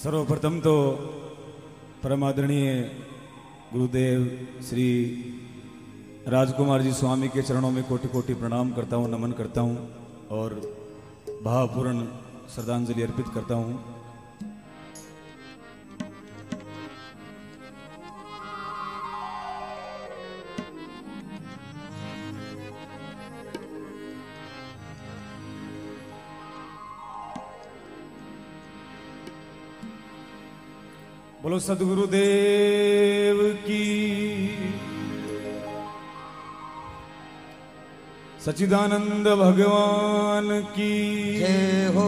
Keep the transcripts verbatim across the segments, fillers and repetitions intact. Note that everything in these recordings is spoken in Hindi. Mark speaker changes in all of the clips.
Speaker 1: सर्वप्रथम तो परम आदरणीय गुरुदेव श्री राजकुमार जी स्वामी के चरणों में कोटि कोटि प्रणाम करता हूँ, नमन करता हूँ और भावपूर्ण श्रद्धांजलि अर्पित करता हूँ। बोलो सद्गुरुदेव की, सच्चिदानंद भगवान की
Speaker 2: जय हो।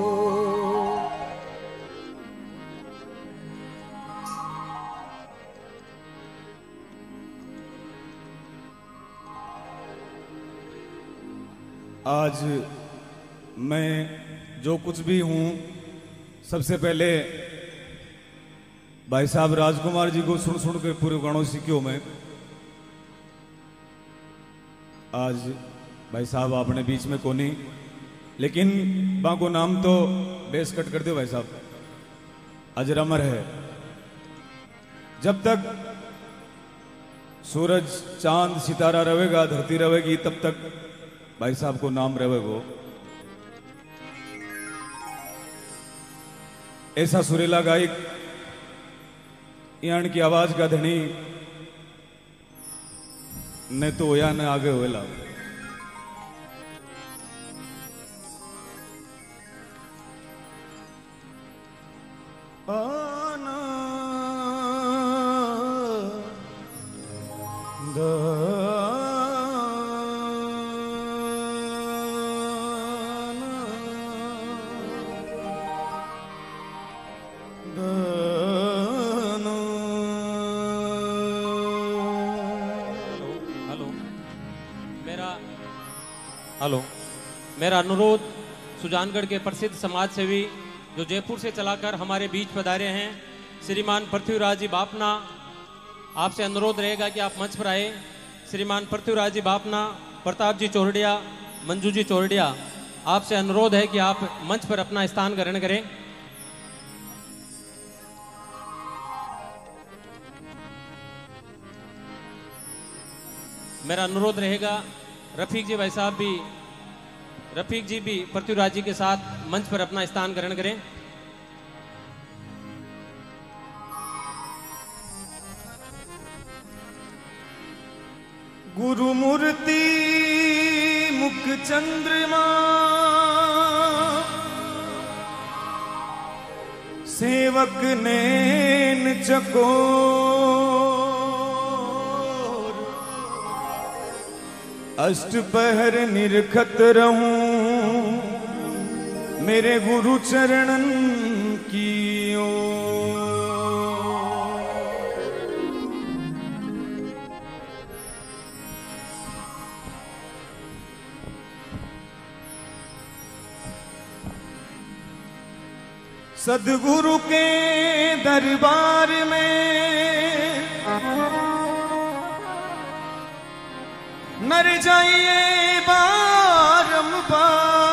Speaker 1: आज मैं जो कुछ भी हूं, सबसे पहले भाई साहब राजकुमार जी को सुन सुन के पूरे गानों सीखियो मैं। आज भाई साहब आपने बीच में कोनी, लेकिन बाको नाम तो बेस कट कर दो भाई साहब, अजर अमर है। जब तक सूरज चांद सितारा रहेगा, धरती रहेगी, तब तक भाई साहब को नाम रहेगा। ऐसा सुरीला गायक, यान की आवाज का धनी न तो होया न आगे होएला।
Speaker 3: हेलो, मेरा अनुरोध सुजानगढ़ के प्रसिद्ध समाज सेवी जो जयपुर से चलाकर हमारे बीच पधारे हैं श्रीमान पृथ्वीराज जी बापना, आपसे अनुरोध रहेगा कि आप मंच पर आए। श्रीमान पृथ्वीराज जी बापना, प्रताप जी चौरडिया, मंजू जी चौरडिया, आपसे अनुरोध है कि आप मंच पर अपना स्थान ग्रहण करें। मेरा अनुरोध रहेगा रफीक जी भाई साहब भी रफीक जी भी पृथ्वीराज जी के साथ मंच पर अपना स्थान ग्रहण करें।
Speaker 1: गुरु मूर्ति मुख चंद्रमा, सेवक नैन चकोर, अष्ट पहर निरखत रहूं मेरे गुरु चरणन की ओर। सद्गुरु के दरबार में नर जाइए बारंबार,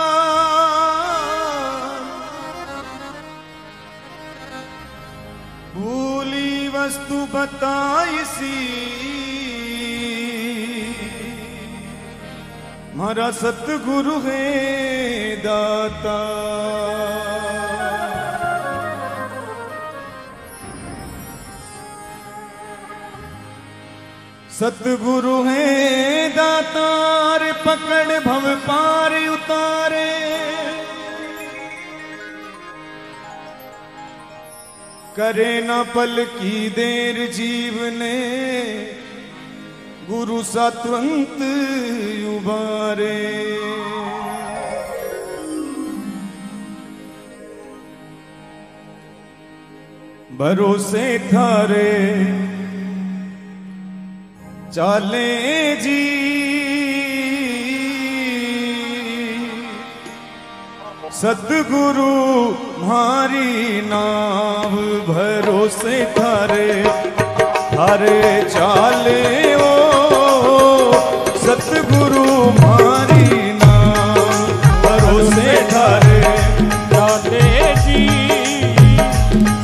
Speaker 1: भूली वस्तु बताई सी हमारा सतगुरु है दाता। सतगुरु है दातार, पकड़ भव पार उतारे, करे न पल की देर जीवने, गुरु सा तुरंत उबारे। भरोसे थारे चाले जी, सतगुरु मारी नाव, भरोसे थारे थारे चाले ओ, सतगुरु मारी नाव, भरोसे थारे चाले जी।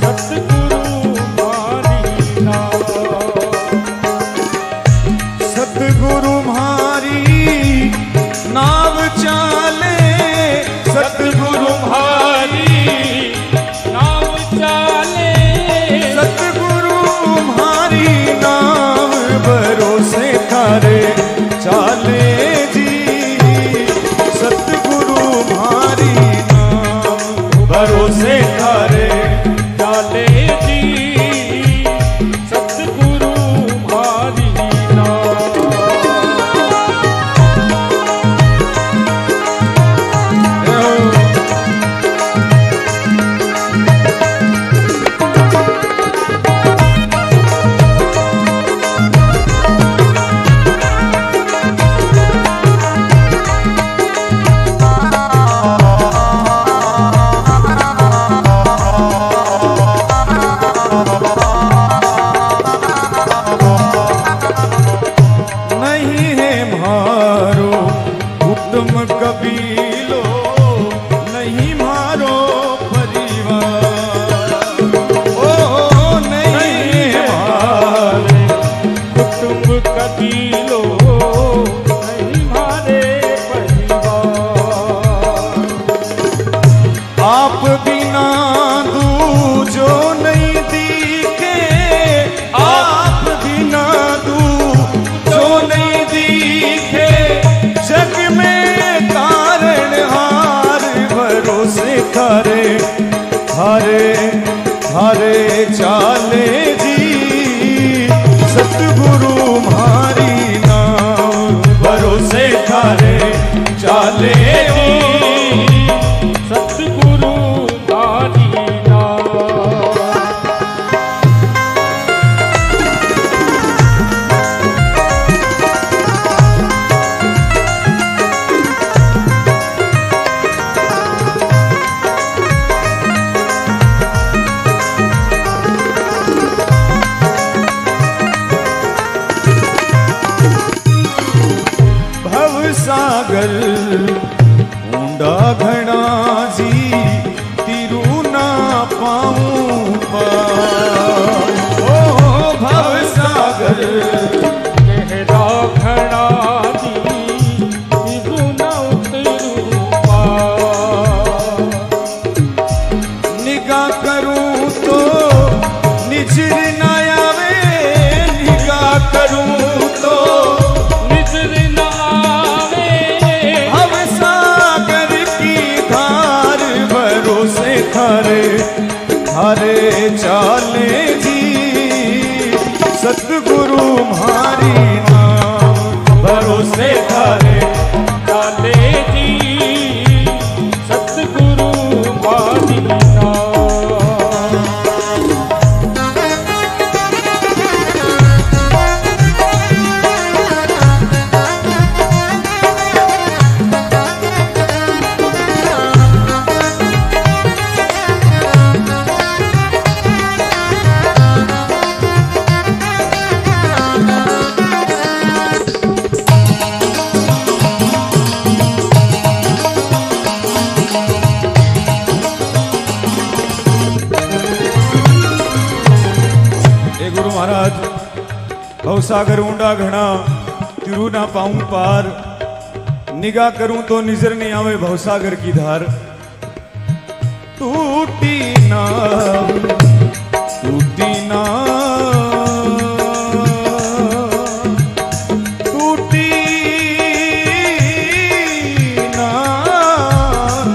Speaker 1: सतगुरु म्हारी नाम भरोसे थारे
Speaker 2: चाले जी सतगुरु म्हारी नाम।
Speaker 1: महाराज भवसागर ऊंडा घना तिरु ना पाऊं पार, निगाह करूं तो नजर नहीं आवे भवसागर की धार। टूटी नाव टूटी नाव टूटी नाव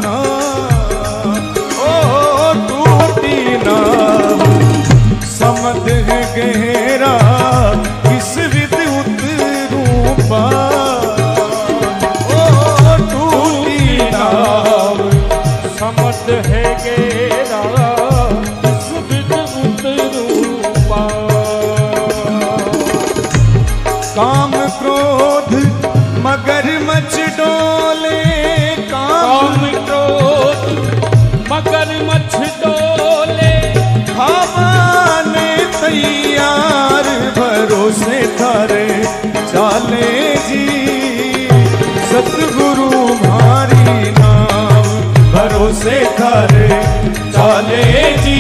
Speaker 1: ओ टूटी नाव समद गहरा किस विद उतरूं पार। ओ टूटी नाव
Speaker 2: समद है गहरा किस विद उतरूं पार।
Speaker 1: काम क्रोध मगर मच डोले,
Speaker 2: काम क्रोध मगर मछ डोले,
Speaker 1: खाने तैयार भरोसे थारे चाले जी सतगुरु म्हारी नाम भरोसे थारे चाले जी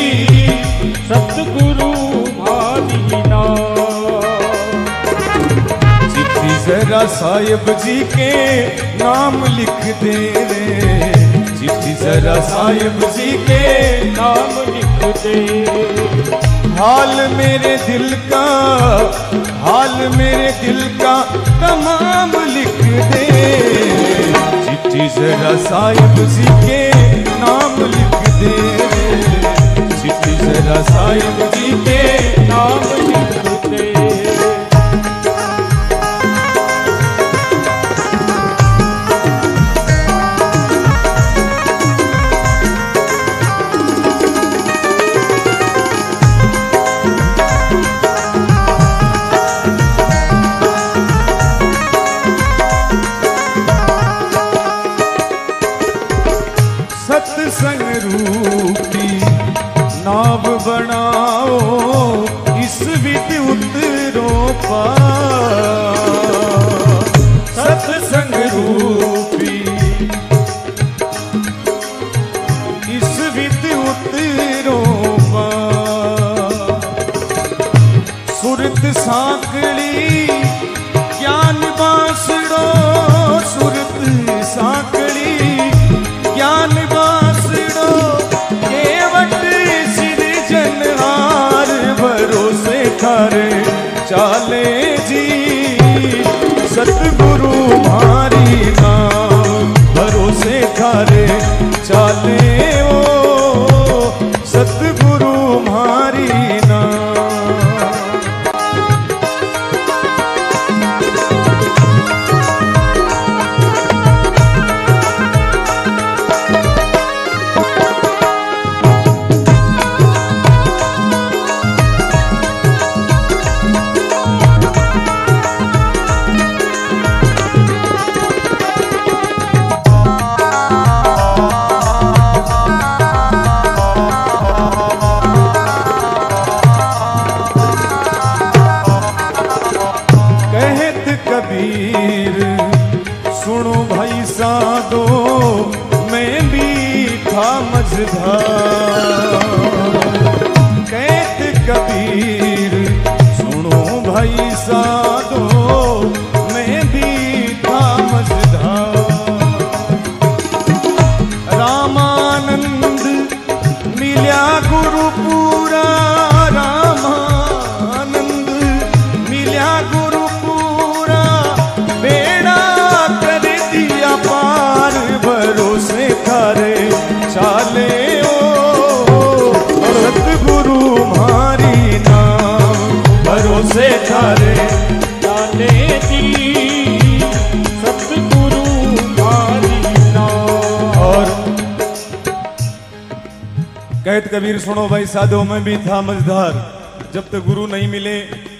Speaker 2: सतगुरु म्हारी नाम।
Speaker 1: चिट्ठी जरा साहिब जी के नाम लिख दे रे, चिट्ठी जरा साहिब जी के
Speaker 2: नाम लिख दे।
Speaker 1: हाल मेरे दिल का हाल मेरे दिल का तमाम लिख दे, चिट्ठी जरा साहिब जी के नाम लिख दे, चिट्ठी जरा साहिब जी के
Speaker 2: नाम लिख दे।
Speaker 1: सत्संग रूपी नाव बनाओ इस विद उतरो पार। सत्संग रूपी इस विद उतरो पार। सुरत साकड़ी ज्ञान बांसड़ो, सुरत साकड़ी ज्ञान बांसड़ो, केवट सिर जनहार भरोसे थारे चाले जी सतगुरु म्हारी नाम भरोसे थारे चाले ओ सतगुरु म्हारी नाम। कबीर सुनो भाई साधो मैं भी था मझधार। कहत कबीर सुनो भाई साधो मैं भी था मझधार। रामानंद मिल्या गुरु पूरा, रामानंद मिल्या गुरु पूरा, बेड़ा कर दिया पार भरोसे थारे चाले ओ सतगुरु म्हारी नाम थारे
Speaker 2: डाले दी सतगुरु मारी नाम।
Speaker 1: और कहत कबीर सुनो भाई साधो में भी था मझधार, जब तक गुरु नहीं मिले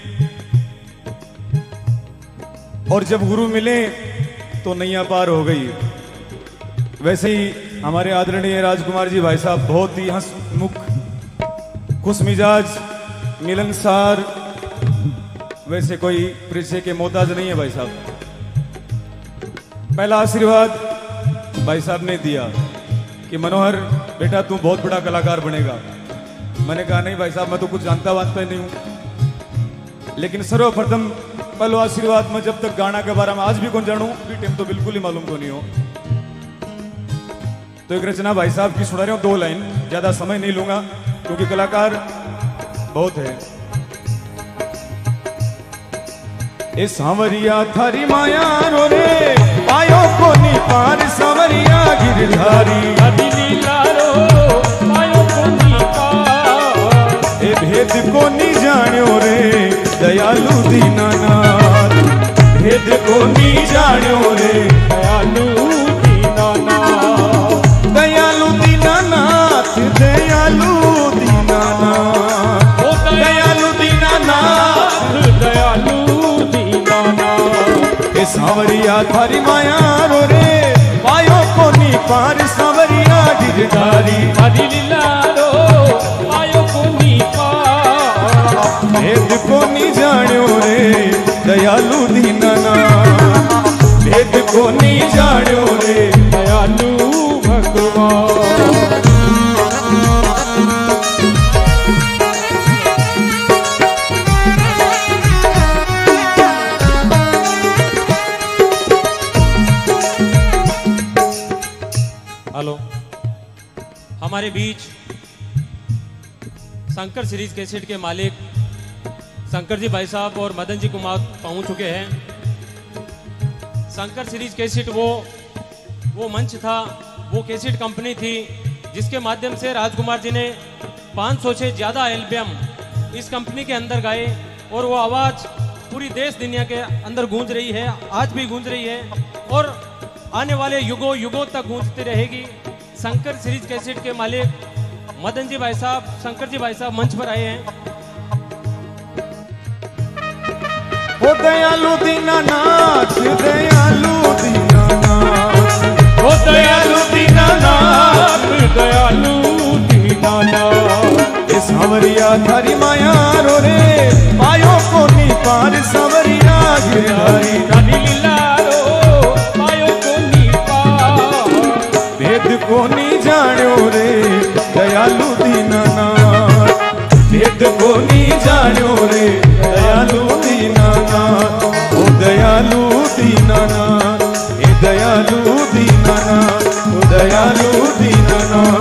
Speaker 1: और जब गुरु मिले तो नैया पार हो गई। वैसे ही हमारे आदरणीय राजकुमार जी भाई साहब बहुत ही हंसमुख, खुश मिजाज, मिलनसार, वैसे कोई परिचय के मोहताज नहीं है भाई साहब। पहला आशीर्वाद भाई साहब ने दिया कि मनोहर बेटा तू बहुत बड़ा कलाकार बनेगा। मैंने कहा नहीं भाई साहब मैं तो कुछ जानता वानता नहीं हूं, लेकिन सर्वप्रथम पहलो आशीर्वाद में जब तक गाना के बारे में आज भी कौन जानू भी टाइम तो बिल्कुल ही मालूम को नहीं हो। तो एक रचना भाई साहब की सुना रहा हूं, दो लाइन, ज्यादा समय नहीं लूंगा क्योंकि कलाकार बहुत है। ए सांवरिया थारी माया रो रे पायो को नी पार सांवरिया गिरधारी
Speaker 2: लीला रो पायो को नी पार।
Speaker 1: ए भेद को नी जान्यो रे दयालु दीनानाथ, भेद को नी जान्यो रे
Speaker 2: दयालु दीनानाथ।
Speaker 1: दयालु दीनानाथ दयालु दीनानाथ
Speaker 2: ओ
Speaker 1: दयालु दीनानाथ
Speaker 2: दयालु दीनानाथ।
Speaker 1: ए सांवरिया थारी माया रो रे पायो को नी पार सांवरिया गिरधारी
Speaker 2: लीला रो पायो को नी पार।
Speaker 1: भेद को नी जान्यो रे दयालु दीनानाथ, भेद को नी जान्यो रे
Speaker 2: दयालु भगवान।
Speaker 3: हेलो, हमारे बीच शंकर सीरीज कैसेट के मालिक शंकर जी भाई साहब और मदन जी कुमार पहुंच चुके हैं। शंकर सीरीज कैसेट वो वो मंच था, वो कैसेट कंपनी थी जिसके माध्यम से राजकुमार जी ने पाँच सौ से ज़्यादा एल्बम इस कंपनी के अंदर गाए और वो आवाज़ पूरी देश दुनिया के अंदर गूंज रही है, आज भी गूंज रही है और आने वाले युगों युगों तक गूंजती रहेगी। शंकर सीरीज कैसेट के मालिक मदन जी भाई साहब, शंकर जी भाई साहब मंच पर आए हैं।
Speaker 1: ओ दयालु दीनानाथ दयालु दीनानाथ
Speaker 2: ओ दयालु दीनानाथ दयालु दीनानाथ।
Speaker 1: ए सांवरिया थारी माया रो रे पायो को नी पार सांवरिया गिरधारी
Speaker 2: लीला रो पायो को नी पार।
Speaker 1: भेद को नी जान्यो रे दयालु दीनानाथ, भेद को नी जान्यो रे दयालु दीनानाथ। ओ दयालु दीनानाथ ए दयालु दीनानाथ ओ दयालु दीनानाथ